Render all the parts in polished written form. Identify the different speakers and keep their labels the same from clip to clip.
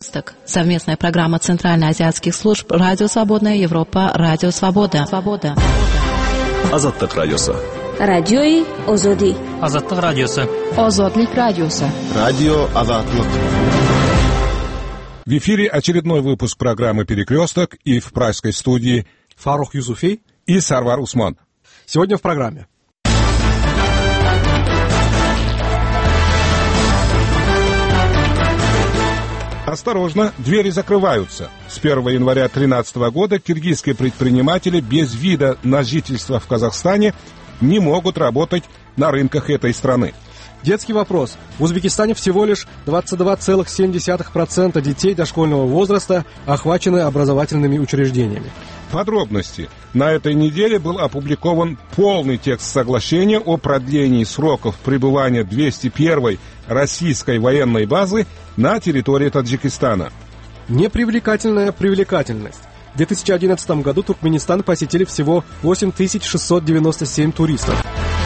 Speaker 1: «Перекресток» — совместная программа Центральноазиатских служб «Радио Свободная Европа», «Радио Свобода».
Speaker 2: Азаттык радиосы.
Speaker 3: Радиои Озоди.
Speaker 4: Азаттык радиосы.
Speaker 5: Озодлик радиосы.
Speaker 2: Радио Азаттык.
Speaker 6: В эфире очередной выпуск программы «Перекресток», и в пражской студии
Speaker 7: Фарух Юсуфей
Speaker 6: и Сарвар Усман.
Speaker 7: Сегодня в программе.
Speaker 6: Осторожно, двери закрываются. С 1 января 2013 года киргизские предприниматели без вида на жительство в Казахстане не могут работать на рынках этой страны.
Speaker 7: Детский вопрос. В Узбекистане всего лишь 22,7% детей дошкольного возраста охвачены образовательными учреждениями.
Speaker 6: Подробности. На этой неделе был опубликован полный текст соглашения о продлении сроков пребывания 201-й российской военной базы на территории Таджикистана.
Speaker 7: Непривлекательная привлекательность. В 2011 году Туркменистан посетили всего 8697 туристов.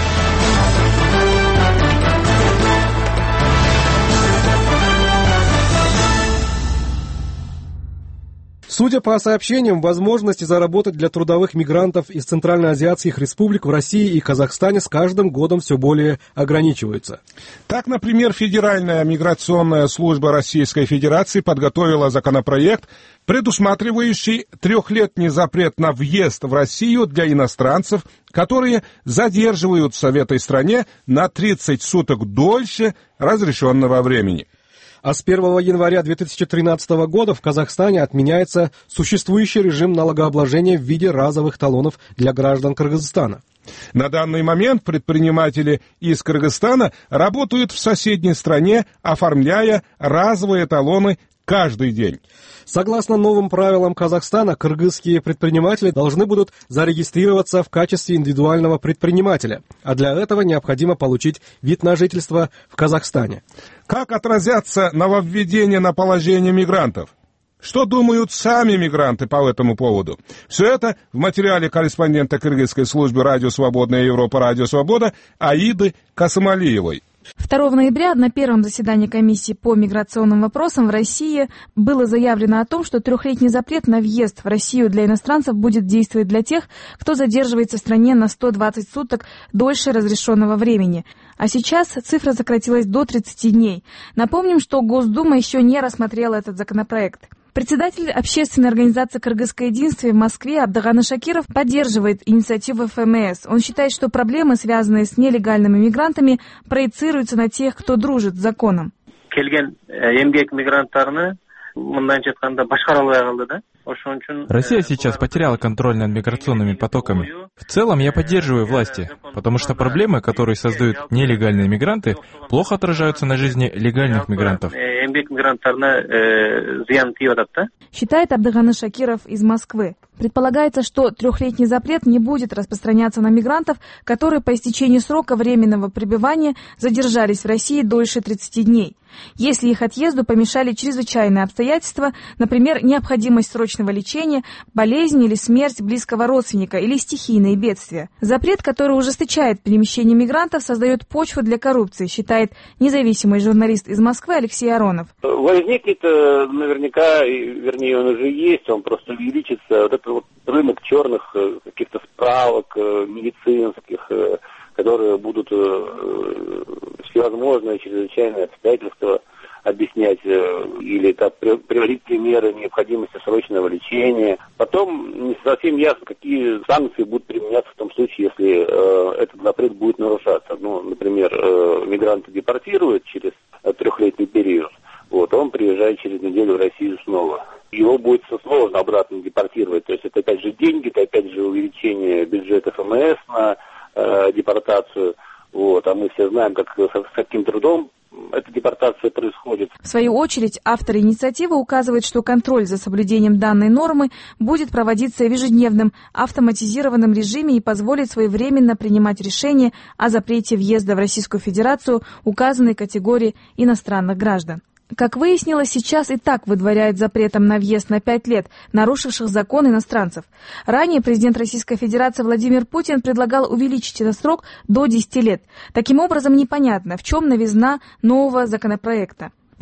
Speaker 7: Судя по сообщениям, возможности заработать для трудовых мигрантов из центральноазиатских республик в России и Казахстане с каждым годом все более ограничиваются.
Speaker 6: Так, например, Федеральная миграционная служба Российской Федерации подготовила законопроект, предусматривающий 3-летний запрет на въезд в Россию для иностранцев, которые задерживаются в этой стране на 30 суток дольше разрешенного времени.
Speaker 7: А с 1 января 2013 года в Казахстане отменяется существующий режим налогообложения в виде разовых талонов для граждан Кыргызстана.
Speaker 6: На данный момент предприниматели из Кыргызстана работают в соседней стране, оформляя разовые талоны каждый день.
Speaker 7: Согласно новым правилам Казахстана, кыргызские предприниматели должны будут зарегистрироваться в качестве индивидуального предпринимателя, а для этого необходимо получить вид на жительство в Казахстане.
Speaker 6: Как отразятся нововведения на положение мигрантов? Что думают сами мигранты по этому поводу? Все это в материале корреспондента кыргызской службы «Радио Свободная Европа», «Радио Свобода» Аиды Касымалиевой.
Speaker 5: 2 ноября на первом заседании комиссии по миграционным вопросам в России было заявлено о том, что 3-летний запрет на въезд в Россию для иностранцев будет действовать для тех, кто задерживается в стране на 120 суток дольше разрешенного времени. А сейчас цифра сократилась до 30 дней. Напомним, что Госдума еще не рассмотрела этот законопроект. Председатель общественной организации «Кыргызское единство» в Москве Абдыганы Шакиров поддерживает инициативу ФМС. Он считает, что проблемы, связанные с нелегальными мигрантами, проецируются на тех, кто дружит с законом.
Speaker 8: Россия сейчас потеряла контроль над миграционными потоками. В целом я поддерживаю власти, потому что проблемы, которые создают нелегальные мигранты, плохо отражаются на жизни легальных мигрантов.
Speaker 5: Считает Абдыганы Шакиров из Москвы. Предполагается, что 3-летний запрет не будет распространяться на мигрантов, которые по истечении срока временного пребывания задержались в России дольше 30 дней. Если их отъезду помешали чрезвычайные обстоятельства, например, необходимость срочного лечения, болезнь или смерть близкого родственника или стихийные бедствия. Запрет, который ужесточает перемещение мигрантов, создает почву для коррупции, считает независимый журналист из Москвы Алексей Аронов.
Speaker 9: Возникнет наверняка, вернее он уже есть, он просто увеличится, вот этот вот рынок черных каких-то справок медицинских, которые будут всевозможные чрезвычайные обстоятельства объяснять или приводить примеры необходимости срочного лечения. Потом не совсем ясно, какие санкции будут применяться в том случае, если этот запрет будет нарушаться. Ну, например, мигранта депортируют через 3-летний период, он приезжает через неделю в Россию снова. Его будет сложно обратно депортировать. То есть это опять же деньги, это опять же увеличение бюджета ФМС на депортацию. А мы все знаем, с каким трудом эта депортация происходит.
Speaker 5: В свою очередь, авторы инициативы указывают, что контроль за соблюдением данной нормы будет проводиться в ежедневном автоматизированном режиме и позволит своевременно принимать решения о запрете въезда в Российскую Федерацию указанной категории иностранных граждан. Как выяснилось, сейчас и так выдворяют запретом на въезд на 5 лет нарушивших закон иностранцев. Ранее президент Российской Федерации Владимир Путин предлагал увеличить этот срок до 10 лет. Таким образом, непонятно, в чем новизна нового законопроекта.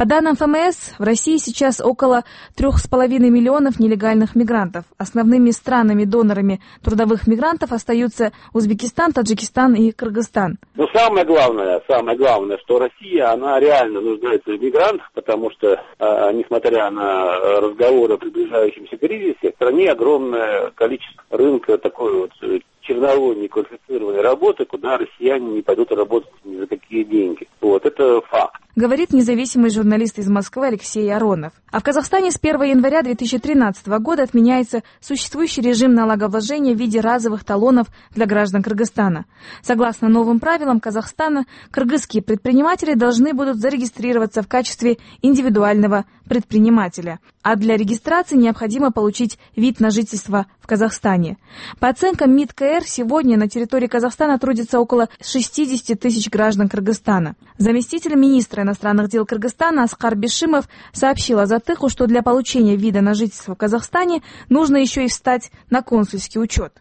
Speaker 5: По данным ФМС, в России сейчас около 3,5 миллионов нелегальных мигрантов. Основными странами-донорами трудовых мигрантов остаются Узбекистан, Таджикистан и Кыргызстан.
Speaker 9: Но самое главное, что Россия, она реально нуждается в мигрантах, потому что, несмотря на разговоры о приближающемся кризисе, в стране огромное количество рынка такой вот черновой неквалифицированной работы, куда россияне не пойдут работать ни за какие деньги. Вот, это факт.
Speaker 5: Говорит независимый журналист из Москвы Алексей Аронов. А в Казахстане с 1 января 2013 года отменяется существующий режим налогообложения в виде разовых талонов для граждан Кыргызстана. Согласно новым правилам Казахстана, кыргызские предприниматели должны будут зарегистрироваться в качестве индивидуального предпринимателя. А для регистрации необходимо получить вид на жительство в Казахстане. По оценкам МИД КР, сегодня на территории Казахстана трудится около 60 тысяч граждан Кыргызстана. Заместитель министра иностранных дел Кыргызстана Аскар Бишимов сообщил Азаттыху, что для получения вида на жительство в Казахстане нужно еще и встать на консульский учет.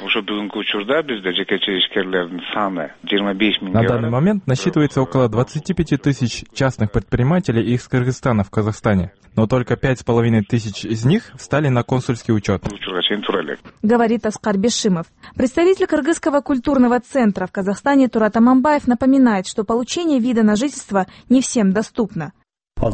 Speaker 8: На данный момент насчитывается около 25 тысяч частных предпринимателей из Кыргызстана в Казахстане, но только 5,5 тысяч из них встали на консульский учет.
Speaker 5: Говорит Аскар Бишимов. Представитель Кыргызского культурного центра в Казахстане Турат Аманбаев напоминает, что получение вида на жительство не всем доступно.
Speaker 8: У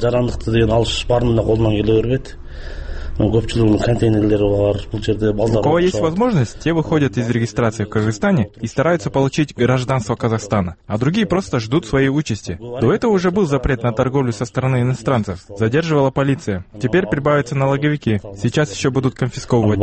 Speaker 8: кого есть возможность, те выходят из регистрации в Кыргызстане и стараются получить гражданство Казахстана, а другие просто ждут своей участи. До этого уже был запрет на торговлю со стороны иностранцев, задерживала полиция. Теперь прибавятся налоговики, сейчас еще будут конфисковывать.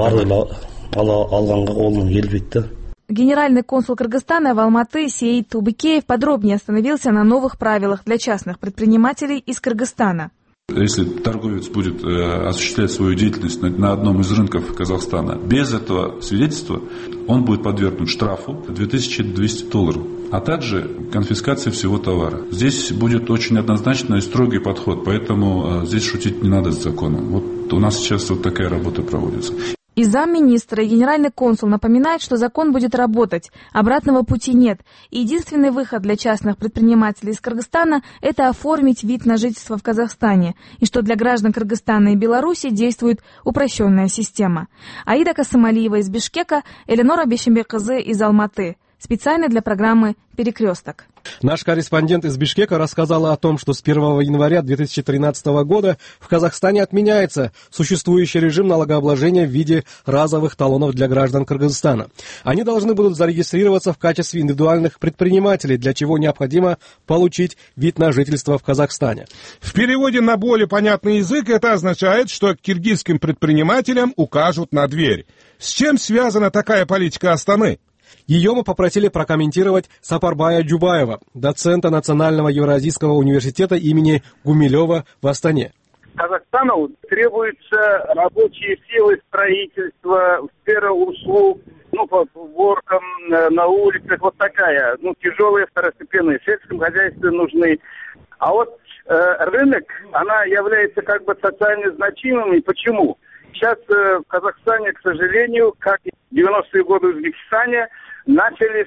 Speaker 5: Генеральный консул Кыргызстана в Алматы Сеид Тубыкеев подробнее остановился на новых правилах для частных предпринимателей из Кыргызстана.
Speaker 2: Если торговец будет осуществлять свою деятельность на одном из рынков Казахстана без этого свидетельства, он будет подвергнут штрафу $2200, а также конфискации всего товара. Здесь будет очень однозначно и строгий подход, поэтому здесь шутить не надо с законом. Вот у нас сейчас вот такая работа проводится.
Speaker 5: И замминистра, и генеральный консул напоминает, что закон будет работать, обратного пути нет. И единственный выход для частных предпринимателей из Кыргызстана – это оформить вид на жительство в Казахстане, и что для граждан Кыргызстана и Беларуси действует упрощенная система. Аида Касымалиева из Бишкека, Эленора Бешембекызы из Алматы. Специально для программы «Перекресток».
Speaker 7: Наш корреспондент из Бишкека рассказала о том, что с 1 января 2013 года в Казахстане отменяется существующий режим налогообложения в виде разовых талонов для граждан Кыргызстана. Они должны будут зарегистрироваться в качестве индивидуальных предпринимателей, для чего необходимо получить вид на жительство в Казахстане.
Speaker 6: В переводе на более понятный язык это означает, что киргизским предпринимателям укажут на дверь. С чем связана такая политика Астаны?
Speaker 7: Ее мы попросили прокомментировать Сапарбая Джубаева, доцента Национального Евразийского университета имени Гумилева в Астане.
Speaker 4: Казахстану требуются рабочие силы строительства, сфера услуг, по уборкам на улицах, вот такая, тяжелые второстепенные, в сельском хозяйстве нужны. А вот рынок, она является социально значимым. Почему? Сейчас в Казахстане, к сожалению, как и в 90-е годы в Узбекистане, начались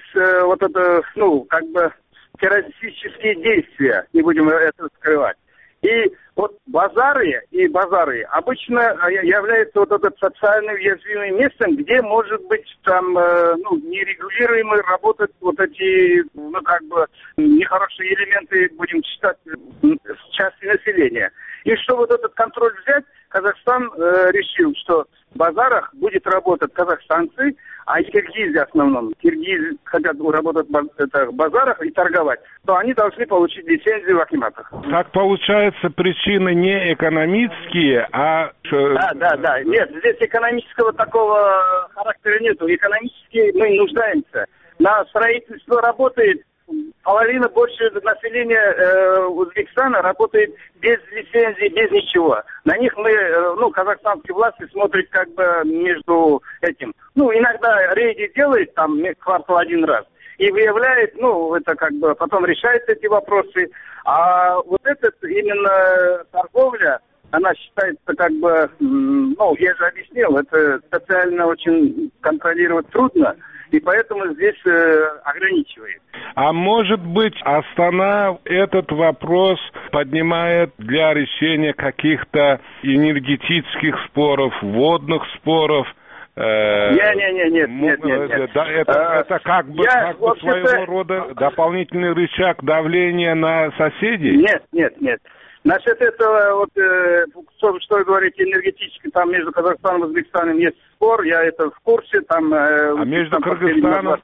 Speaker 4: террористические действия, не будем это скрывать. И вот базары обычно являются этот социально уязвимым местом, где может быть нерегулируемые работать эти нехорошие элементы, будем считать, части населения. И чтобы этот контроль взять, Казахстан решил, что в базарах будет работать казахстанцы, а киргизы в основном. Киргизы хотят работать в базарах и торговать, то они должны получить лицензию в акиматах.
Speaker 6: Так получается, причины не экономические, а...
Speaker 4: Да. Нет, здесь экономического такого характера нету. Экономически мы нуждаемся. На строительство работает половина, больше населения Узбекистана работает без лицензии, без ничего. На них мы, казахстанские власти смотрят между этим. Иногда рейды делают квартал один раз и выявляет, потом решает эти вопросы. А вот именно торговля, она считается я же объяснил, это социально очень контролировать трудно. и поэтому здесь ограничивает.
Speaker 6: А может быть, Астана этот вопрос поднимает для решения каких-то энергетических споров, водных споров?
Speaker 4: Нет.
Speaker 6: Да, это как бы своего рода дополнительный рычаг давления на соседей?
Speaker 4: Нет. Насчет этого, что вы говорите, энергетически, там между Казахстаном и Узбекистаном есть спор, я это в курсе, там...
Speaker 6: между Кыргызстаном...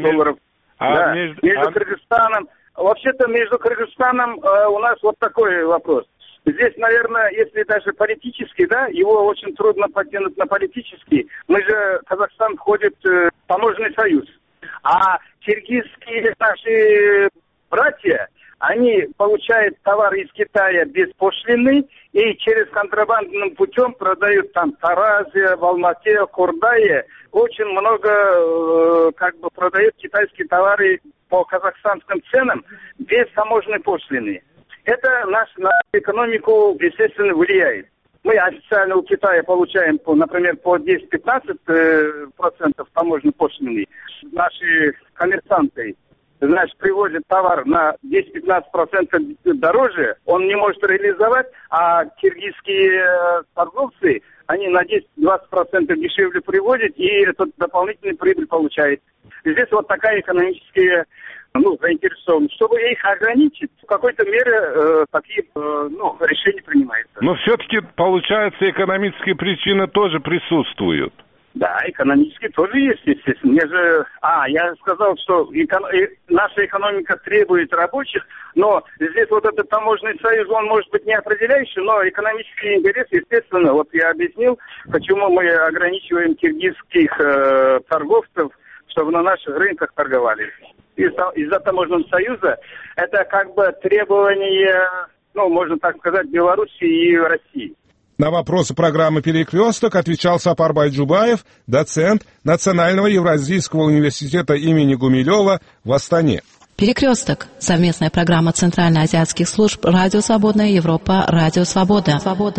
Speaker 4: Между Кыргызстаном... Вообще-то между Кыргызстаном у нас вот такой вопрос. Здесь, наверное, если даже политически, да, его очень трудно подтянуть на политический. Мы же, Казахстан входит в таможенный союз. А киргизские наши братья... Они получают товары из Китая без пошлины и через контрабандным путем продают там Таразе, в Алмате, Курдае. Очень много продают китайские товары по казахстанским ценам без таможенной пошлины. Это на экономику, естественно, влияет. Мы официально у Китая получаем, например, по 10-15% таможенной пошлины. Наши коммерсанты привозит товар на 10-15% дороже, он не может реализовать, а киргизские торговцы, они на 10-20% дешевле привозят и этот дополнительный прибыль получают. Здесь вот такая экономическая заинтересованность. Чтобы их ограничить, в какой-то мере такие решения принимаются.
Speaker 6: Но все-таки, получается, экономические причины тоже присутствуют.
Speaker 4: Да, экономически тоже есть, естественно. Я сказал, что наша экономика требует рабочих, но здесь вот этот таможенный союз, он может быть не определяющий, но экономический интерес, естественно, вот я объяснил, почему мы ограничиваем киргизских торговцев, чтобы на наших рынках торговали. Из-за таможенного союза это как бы требование, можно так сказать, Беларуси и России.
Speaker 6: На вопросы программы «Перекресток» отвечал Сапар Байджубаев, доцент Национального Евразийского университета имени Гумилева в Астане.
Speaker 1: «Перекресток» — совместная программа Центральноазиатских служб «Радио Свободная Европа», «Радио Свобода».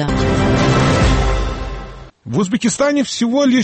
Speaker 6: В Узбекистане всего лишь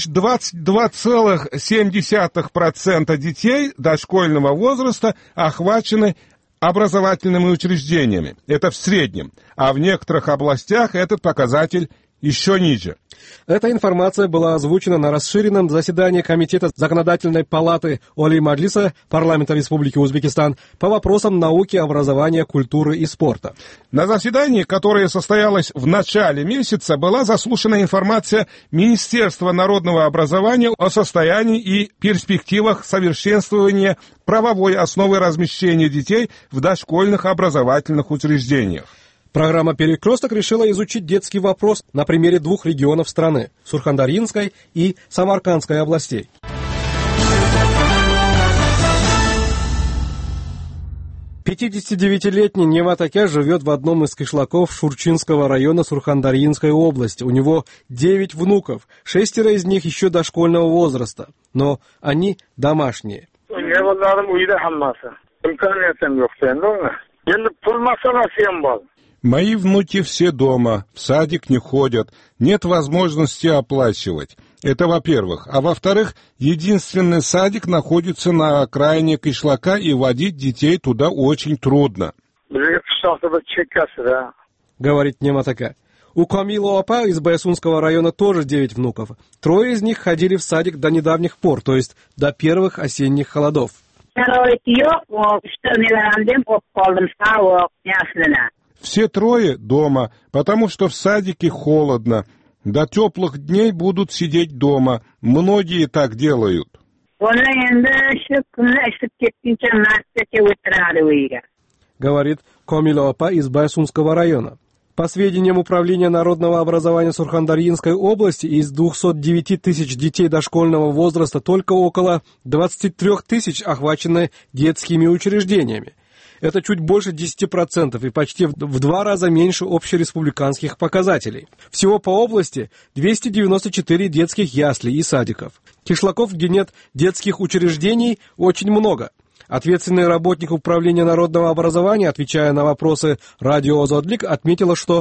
Speaker 6: 22,7% детей дошкольного возраста охвачены образовательными учреждениями. Это в среднем. А в некоторых областях этот показатель еще ниже.
Speaker 7: Эта информация была озвучена на расширенном заседании Комитета Законодательной палаты Олий Маджлиса Парламента Республики Узбекистан по вопросам науки, образования, культуры и спорта.
Speaker 6: На заседании, которое состоялось в начале месяца, была заслушана информация Министерства народного образования о состоянии и перспективах совершенствования правовой основы размещения детей в дошкольных образовательных учреждениях.
Speaker 7: Программа «Перекресток» решила изучить детский вопрос на примере двух регионов страны – Сурхандарьинской и Самаркандской областей. «59-летний Нематаке живет в одном из кишлаков Шурчинского района Сурхандарьинской области. У него 9 внуков, 6 из них еще дошкольного возраста, но они домашние.
Speaker 6: Мои внуки все дома, в садик не ходят, нет возможности оплачивать. Это во-первых. А во-вторых, единственный садик находится на окраине кишлака, и водить детей туда очень трудно.
Speaker 7: Говорит Нематаке. У Камилу Апа из Баясунского района тоже 9 внуков. 3 из них ходили в садик до недавних пор, то есть до первых осенних холодов.
Speaker 6: Все 3 дома, потому что в садике холодно. До теплых дней будут сидеть дома. Многие так делают.
Speaker 7: Говорит Камилу Апа из Баясунского района. По сведениям Управления народного образования Сурхандарьинской области, из 209 тысяч детей дошкольного возраста только около 23 тысяч охвачены детскими учреждениями. Это чуть больше 10% и почти в 2 раза меньше общереспубликанских показателей. Всего по области 294 детских яслей и садиков. Кишлаков, где нет детских учреждений, очень много. Ответственный работник Управления народного образования, отвечая на вопросы радио «Озодлик», отметила, что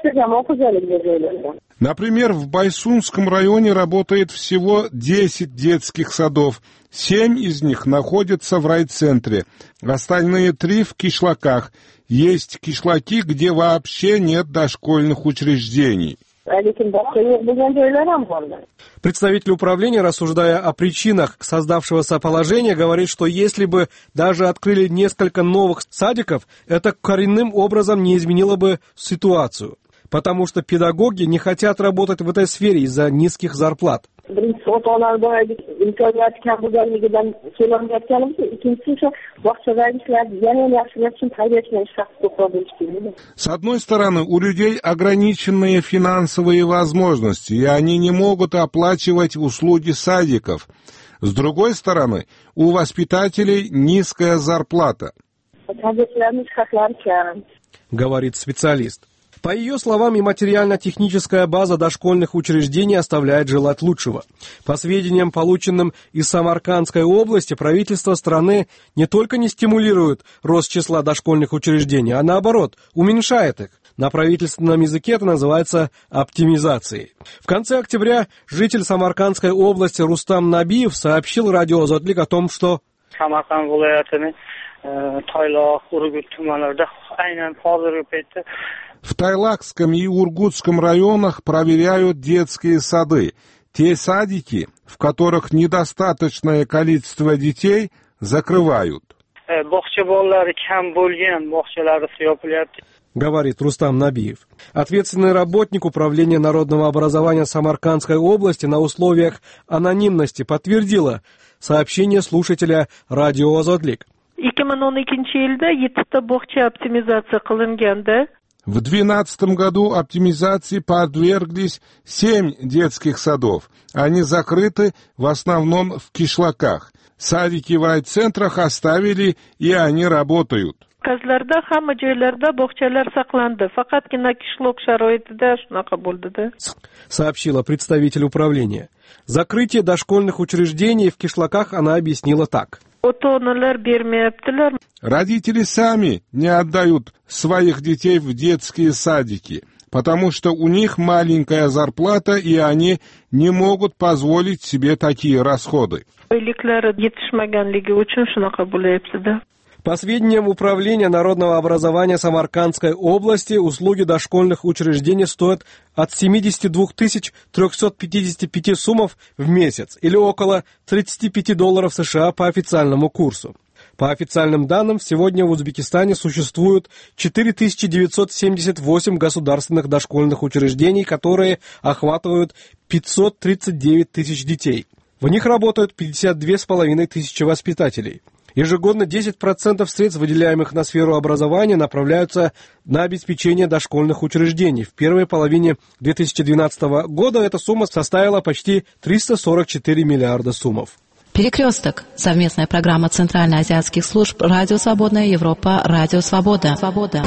Speaker 6: Например, в Байсунском районе работает всего 10 детских садов. 7 из них находятся в райцентре, остальные 3 в кишлаках. Есть кишлаки, где вообще нет дошкольных учреждений.
Speaker 7: Представитель управления, рассуждая о причинах создавшегося положения, говорит, что если бы даже открыли несколько новых садиков, это коренным образом не изменило бы ситуацию, потому что педагоги не хотят работать в этой сфере из-за низких зарплат.
Speaker 6: С одной стороны, у людей ограниченные финансовые возможности, и они не могут оплачивать услуги садиков. С другой стороны, у воспитателей низкая зарплата,
Speaker 7: говорит специалист. По ее словам, и материально-техническая база дошкольных учреждений оставляет желать лучшего. По сведениям, полученным из Самаркандской области, правительство страны не только не стимулирует рост числа дошкольных учреждений, а наоборот, уменьшает их. На правительственном языке это называется оптимизацией. В конце октября житель Самаркандской области Рустам Набиев сообщил радио «Озодлик» о том, что
Speaker 6: в Тайлакском и Ургутском районах проверяют детские сады. Те садики, в которых недостаточное количество детей, закрывают.
Speaker 7: Говорит Рустам Набиев. Ответственный работник Управления народного образования Самаркандской области на условиях анонимности подтвердила сообщение слушателя радио «Озодлик».
Speaker 6: В 2012 году оптимизации подверглись 7 детских садов. Они закрыты в основном в кишлаках. Садики в райцентрах оставили, и они работают.
Speaker 7: Сообщила представитель управления. Закрытие дошкольных учреждений в кишлаках она объяснила так.
Speaker 6: Родители сами не отдают своих детей в детские садики, потому что у них маленькая зарплата, и они не могут позволить себе такие расходы.
Speaker 7: По сведениям Управления народного образования Самаркандской области, услуги дошкольных учреждений стоят от 72 355 сумов в месяц, или около $35 США по официальному курсу. По официальным данным, сегодня в Узбекистане существует 4978 государственных дошкольных учреждений, которые охватывают 539 тысяч детей. В них работают 52,5 тысячи воспитателей. Ежегодно 10% средств, выделяемых на сферу образования, направляются на обеспечение дошкольных учреждений. В первой половине 2012 года эта сумма составила почти 344 миллиарда сумов.
Speaker 1: Перекресток. Совместная программа Центральноазиатских служб «Радио Свободная Европа», «Радио Свобода».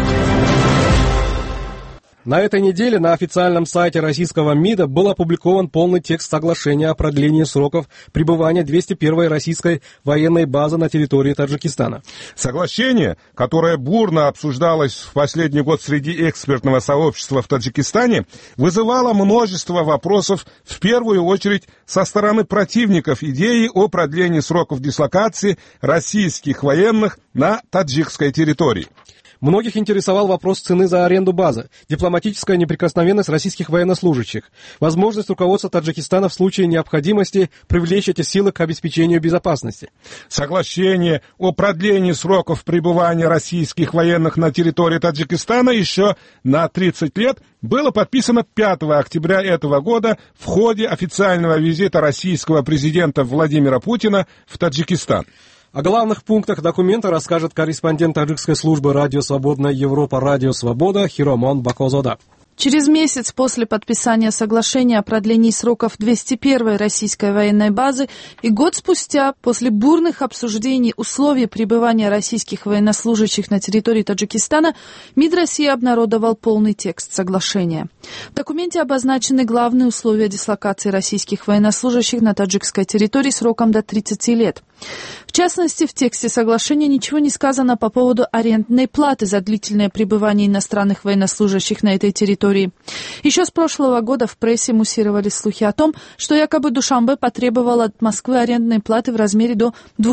Speaker 7: На этой неделе на официальном сайте российского МИДа был опубликован полный текст соглашения о продлении сроков пребывания 201-й российской военной базы на территории Таджикистана.
Speaker 6: Соглашение, которое бурно обсуждалось в последний год среди экспертного сообщества в Таджикистане, вызывало множество вопросов, в первую очередь со стороны противников идеи о продлении сроков дислокации российских военных на таджикской территории.
Speaker 7: Многих интересовал вопрос цены за аренду базы, дипломатическая неприкосновенность российских военнослужащих, возможность руководства Таджикистана в случае необходимости привлечь эти силы к обеспечению безопасности.
Speaker 6: Соглашение о продлении сроков пребывания российских военных на территории Таджикистана еще на 30 лет было подписано 5 октября этого года в ходе официального визита российского президента Владимира Путина в Таджикистан.
Speaker 7: О главных пунктах документа расскажет корреспондент таджикской службы «Радио Свободная Европа», «Радио Свобода» Хиромон Бакозода.
Speaker 5: Через месяц после подписания соглашения о продлении сроков 201-й российской военной базы и год спустя, после бурных обсуждений условий пребывания российских военнослужащих на территории Таджикистана, МИД России обнародовал полный текст соглашения. В документе обозначены главные условия дислокации российских военнослужащих на таджикской территории сроком до 30 лет. В частности, в тексте соглашения ничего не сказано по поводу арендной платы за длительное пребывание иностранных военнослужащих на этой территории,
Speaker 10: территории. Еще с прошлого года в прессе муссировались слухи о том, что якобы Душанбе потребовал от Москвы арендной платы в размере до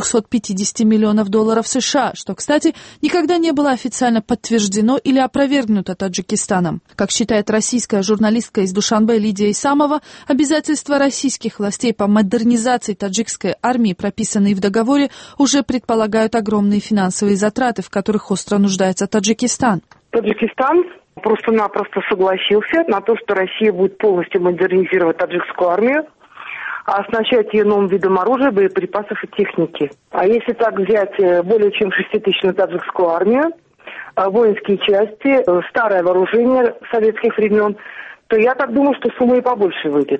Speaker 10: $250 миллионов США, что, кстати, никогда не было официально подтверждено или опровергнуто Таджикистаном. Как считает российская журналистка из Душанбе Лидия Исамова, обязательства российских властей по модернизации таджикской армии, прописанные в договоре, уже предполагают огромные финансовые затраты, в которых остро нуждается Таджикистан.
Speaker 11: Таджикистан просто-напросто согласился на то, что Россия будет полностью модернизировать таджикскую армию, оснащать ее новым видом оружия, боеприпасов и техники. А если так взять более чем 6-тысячную таджикскую армию, воинские части, старое вооружение советских времен, то я так думаю, что сумма и побольше выйдет.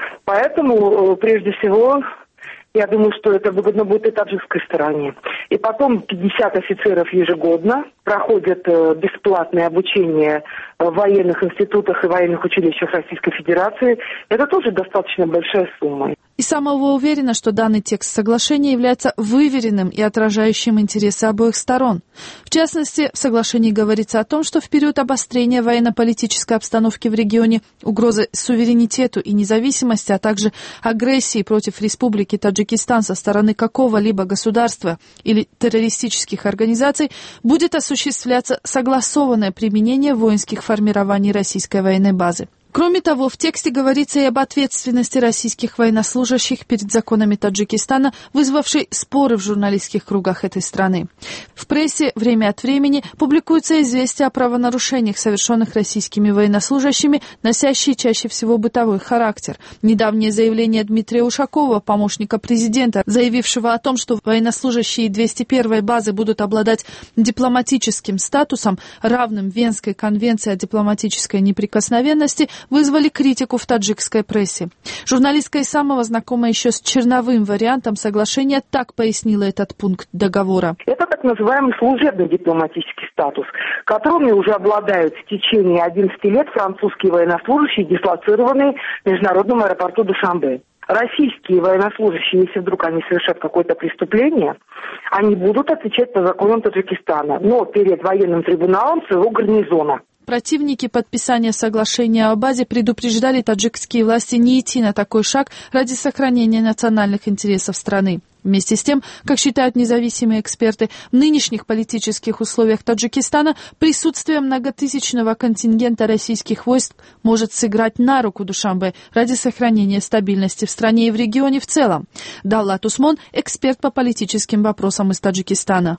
Speaker 11: Поэтому, прежде всего, я думаю, что это выгодно будет и таджикской стороне. И потом 50 офицеров ежегодно проходят бесплатное обучение в военных институтах и военных училищах Российской Федерации. Это тоже достаточно большая сумма.
Speaker 10: Исамова уверена, что данный текст соглашения является выверенным и отражающим интересы обоих сторон. В частности, в соглашении говорится о том, что в период обострения военно-политической обстановки в регионе, угрозы суверенитету и независимости, а также агрессии против Республики Таджикистан со стороны какого-либо государства или террористических организаций, будет осуществляться согласованное применение воинских формирований российской военной базы. Кроме того, в тексте говорится и об ответственности российских военнослужащих перед законами Таджикистана, вызвавшей споры в журналистских кругах этой страны. В прессе время от времени публикуются известия о правонарушениях, совершенных российскими военнослужащими, носящие чаще всего бытовой характер. Недавнее заявление Дмитрия Ушакова, помощника президента, заявившего о том, что военнослужащие 201-й базы будут обладать дипломатическим статусом, равным Венской конвенции о дипломатической неприкосновенности, вызвали критику в таджикской прессе. Журналистка Исамова, знакомая еще с черновым вариантом соглашения, так пояснила этот пункт договора.
Speaker 11: Это так называемый служебный дипломатический статус, которыми уже обладают в течение 11 лет французские военнослужащие, дислоцированные в международном аэропорту Душанбе. Российские военнослужащие, если вдруг они совершат какое-то преступление, они будут отвечать по законам Таджикистана, но перед военным трибуналом своего гарнизона.
Speaker 10: Противники подписания соглашения о базе предупреждали таджикские власти не идти на такой шаг ради сохранения национальных интересов страны. Вместе с тем, как считают независимые эксперты, в нынешних политических условиях Таджикистана присутствие многотысячного контингента российских войск может сыграть на руку Душанбе ради сохранения стабильности в стране и в регионе в целом. Давлат Усмон, эксперт по политическим вопросам из Таджикистана.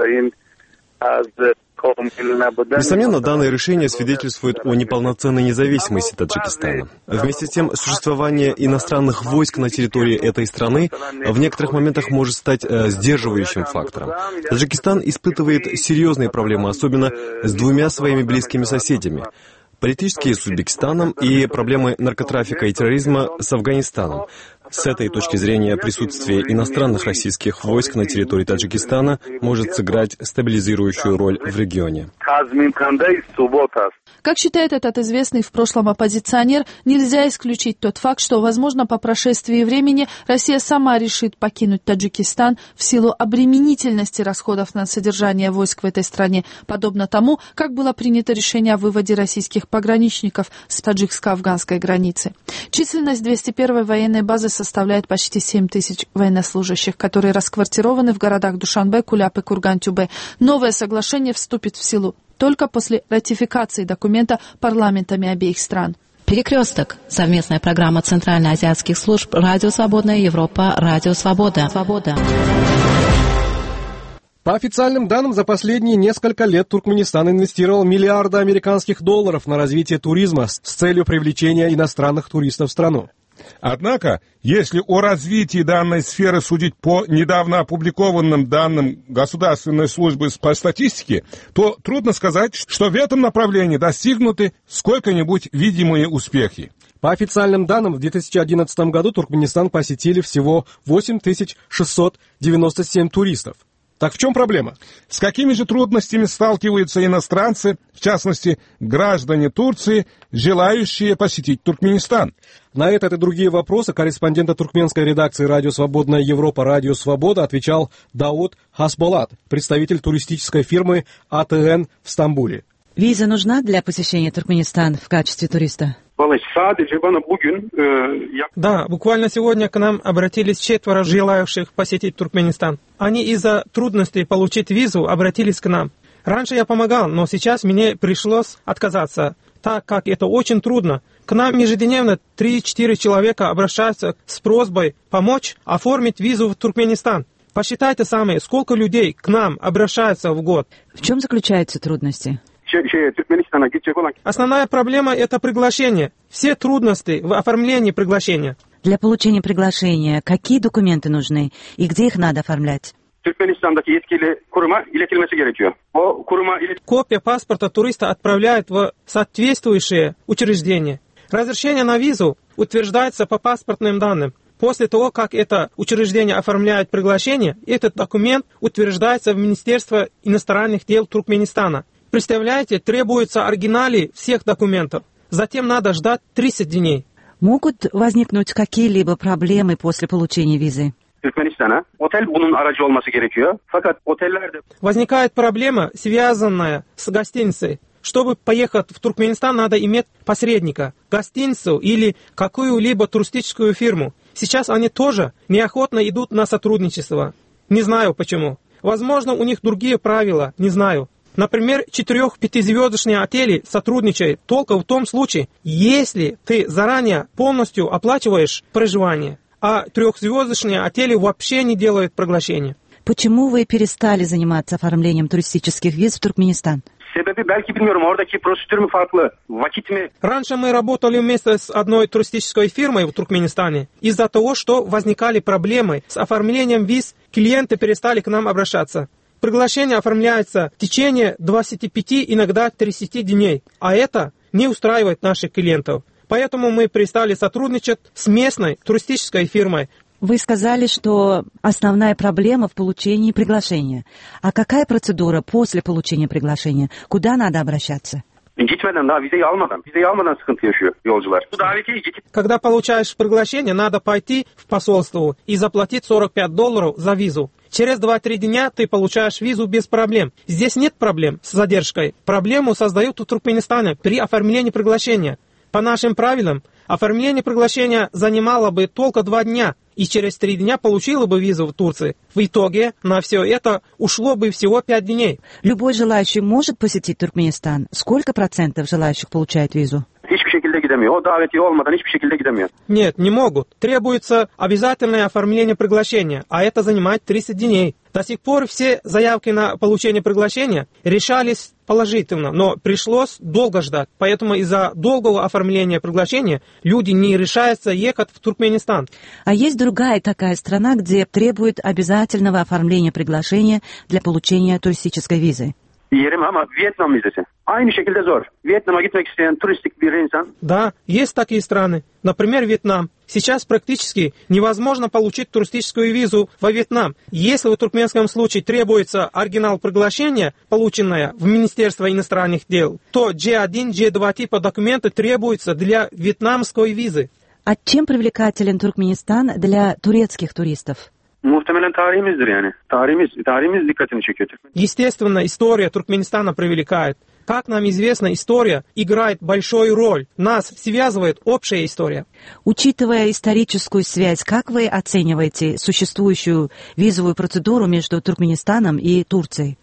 Speaker 12: Несомненно, данное решение свидетельствует о неполноценной независимости Таджикистана. Вместе с тем, существование иностранных войск на территории этой страны в некоторых моментах может стать сдерживающим фактором. Таджикистан испытывает серьезные проблемы, особенно с двумя своими близкими соседями. Политические с Узбекистаном и проблемы наркотрафика и терроризма с Афганистаном. С этой точки зрения присутствие иностранных российских войск на территории Таджикистана может сыграть стабилизирующую роль в регионе.
Speaker 10: Как считает этот известный в прошлом оппозиционер, нельзя исключить тот факт, что, возможно, по прошествии времени Россия сама решит покинуть Таджикистан в силу обременительности расходов на содержание войск в этой стране, подобно тому, как было принято решение о выводе российских пограничников с таджикско-афганской границы. Численность 201-й военной базы составляет почти 7 тысяч военнослужащих, которые расквартированы в городах Душанбе, Куляп и Курган-Тюбе. Новое соглашение вступит в силу только после ратификации документа парламентами обеих стран.
Speaker 1: Перекресток. Совместная программа Центральноазиатских служб «Радио Свободная Европа», «Радио Свобода».
Speaker 7: По официальным данным, за последние несколько лет Туркменистан инвестировал миллиарды американских долларов на развитие туризма с целью привлечения иностранных туристов в страну.
Speaker 6: Однако, если о развитии данной сферы судить по недавно опубликованным данным Государственной службы по статистике, то трудно сказать, что в этом направлении достигнуты сколько-нибудь видимые успехи.
Speaker 7: По официальным данным, в 2011 году Туркменистан посетили всего 8697 туристов. Так в чем проблема?
Speaker 6: С какими же трудностями сталкиваются иностранцы, в частности, граждане Турции, желающие посетить Туркменистан?
Speaker 7: На этот и другие вопросы корреспондента туркменской редакции «Радио Свободная Европа», «Радио Свобода» отвечал Дауд Хасболат, представитель туристической фирмы АТН в Стамбуле.
Speaker 1: Виза нужна для посещения Туркменистана в качестве туриста?
Speaker 13: Да, буквально сегодня к нам обратились 4 желающих посетить Туркменистан. Они из-за трудностей получить визу обратились к нам. Раньше я помогал, но сейчас мне пришлось отказаться, так как это очень трудно. К нам ежедневно 3-4 человека обращаются с просьбой помочь оформить визу в Туркменистан. Посчитайте сами, сколько людей к нам обращаются в год.
Speaker 1: В чем заключаются трудности?
Speaker 13: Основная проблема – это приглашение. Все трудности в оформлении приглашения.
Speaker 1: Для получения приглашения какие документы нужны и где их надо оформлять?
Speaker 13: Копия паспорта туриста отправляют в соответствующее учреждение. Разрешение на визу утверждается по паспортным данным. После того, как это учреждение оформляет приглашение, этот документ утверждается в Министерстве иностранных дел Туркменистана. Представляете, требуются оригиналы всех документов. Затем надо ждать 30 дней.
Speaker 1: Могут возникнуть какие-либо проблемы после получения визы?
Speaker 13: Возникает проблема, связанная с гостиницей. Чтобы поехать в Туркменистан, надо иметь посредника, гостиницу или какую-либо туристическую фирму. Сейчас они тоже неохотно идут на сотрудничество. Не знаю почему. Возможно, у них другие правила, не знаю. Например, 4-5-звездочные отели сотрудничают только в том случае, если ты заранее полностью оплачиваешь проживание, а 3-звездочные отели вообще не делают приглашения.
Speaker 1: Почему вы перестали заниматься оформлением туристических виз в Туркменистан?
Speaker 13: Раньше мы работали вместе с одной туристической фирмой в Туркменистане. Из-за того, что возникали проблемы с оформлением виз, клиенты перестали к нам обращаться. Приглашение оформляется в течение 25, иногда 30 дней, а это не устраивает наших клиентов. Поэтому мы перестали сотрудничать с местной туристической фирмой.
Speaker 1: Вы сказали, что основная проблема в получении приглашения. А какая процедура после получения приглашения? Куда надо обращаться?
Speaker 13: Когда получаешь приглашение, надо пойти в посольство и заплатить $45 за визу. Через 2-3 дня ты получаешь визу без проблем. Здесь нет проблем с задержкой. Проблему создают в Туркменистане при оформлении приглашения. По нашим правилам, оформление приглашения занимало бы только 2 дня, и через 3 дня получила бы визу в Турции. В итоге на все это ушло бы всего 5 дней.
Speaker 1: Любой желающий может посетить Туркменистан? Сколько процентов желающих получает визу?
Speaker 13: Нет, не могут. Требуется обязательное оформление приглашения, а это занимает 30 дней. До сих пор все заявки на получение приглашения решались положительно, но пришлось долго ждать. Поэтому из-за долгого оформления приглашения люди не решаются ехать в Туркменистан.
Speaker 1: А есть другая такая страна, где требует обязательного оформления приглашения для получения туристической визы?
Speaker 13: Да, есть такие страны. Например, Вьетнам. Сейчас практически невозможно получить туристическую визу во Вьетнам. Если в туркменском случае требуется оригинал приглашения, полученное в Министерство иностранных дел, то G1, G2 типа документа требуется для вьетнамской визы.
Speaker 1: А чем привлекателен Туркменистан для турецких туристов?
Speaker 13: Естественно, история Туркменистана привлекает. Как нам известно, история играет большую роль. Нас связывает общая история.
Speaker 1: Учитывая историческую связь, как вы оцениваете существующую визовую процедуру между Туркменистаном и Турцией?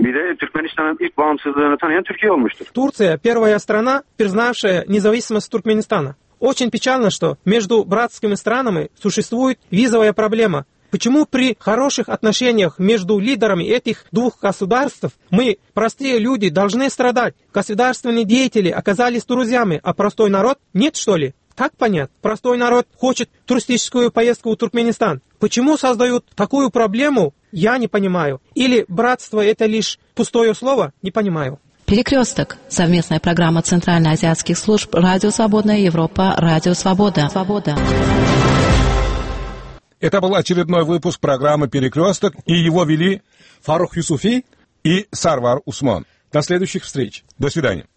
Speaker 13: Турция – первая страна, признавшая независимость Туркменистана. Очень печально, что между братскими странами существует визовая проблема. Почему при хороших отношениях между лидерами этих двух государств мы, простые люди, должны страдать? Государственные деятели оказались друзьями, а простой народ нет, что ли? Как понять? Простой народ хочет туристическую поездку в Туркменистан. Почему создают такую проблему, я не понимаю. Или братство – это лишь пустое слово, не понимаю.
Speaker 1: Перекресток. Совместная программа Центральноазиатских служб «Радио Свободная Европа», «Радио Свобода».
Speaker 6: Это был очередной выпуск программы «Перекресток», и его вели
Speaker 7: Фарух Юсуфи
Speaker 6: и Сарвар Усман.
Speaker 7: До следующих встреч.
Speaker 6: До свидания.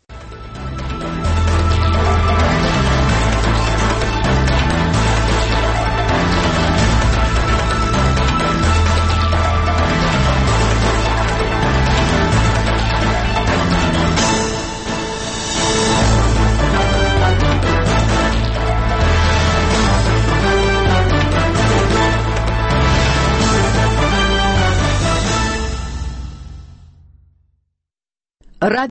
Speaker 14: Радио